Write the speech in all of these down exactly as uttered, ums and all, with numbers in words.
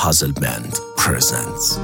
Puzzle Band presents.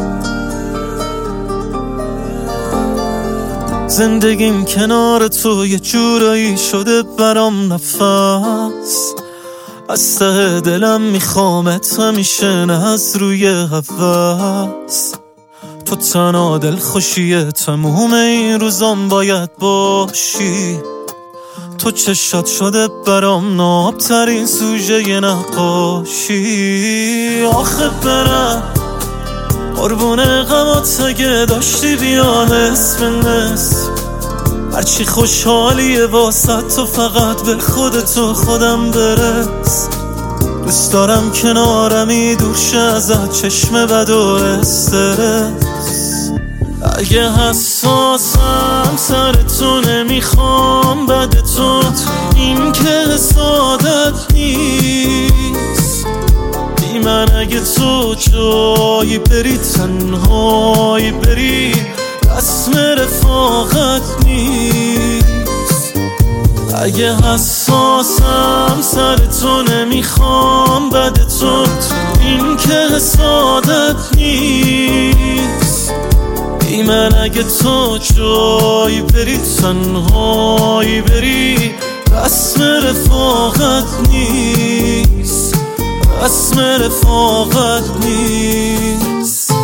زندگیم کنار تو یه جورایی شده برام نفس، از ته دلم میخوامت همیشه، نه از روی هوس. تو تنها دل خوشیه تموم این روزام باید باشی. تو چشات شده برام نابترین سوژه ی نقاشی. آخه برم قربون غمات اگه داشتی بیا نصف نصف، هرچی خوشحالیه واسه تو فقط به خودتو خودم برس. دوست دارم کنارمی دور شه ازت چشم بد و استرس. اگه حساسم سر تو نمیخوام بد تو، این که حسادت نیست. بی من اگه تو جایی بری تنهایی بری، رسم رفاقت نیست. اگه حساسم سر تو نمیخوام بد تو، این که حسادت نیست. بی من اگه تو جایی بری تنهایی بری، رسم رفاقت نیست. رسم رفاقت نیست.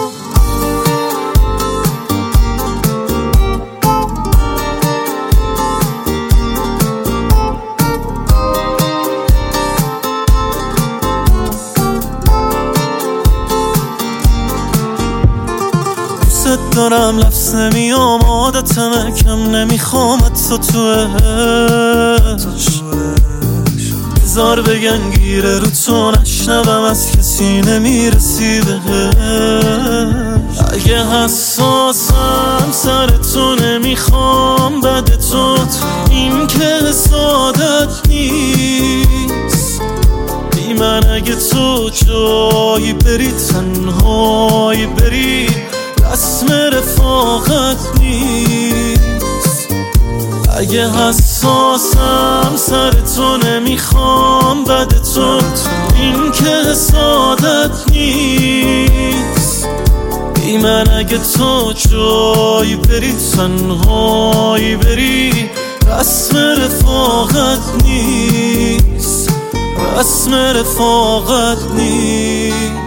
دوست دارم لفظ نمیام عادتمه، کم نمیخوام تو تو عشق. بذار بگن گیره رو تو نشنوم، از کسی نمیرسی بهش. اگه حساسم سر تو نمیخوام بد تو، این که حسادت نیست. بی من اگه تو جایی بری تنهایی بری، رسم رفاقت نیست. اگه حساسم سر تو نمیخوام بد تو، این که حسادت نیست. بی من اگه تو جایی بری تنهایی بری، رسم رفاقت نیست. رسم رفاقت نیست.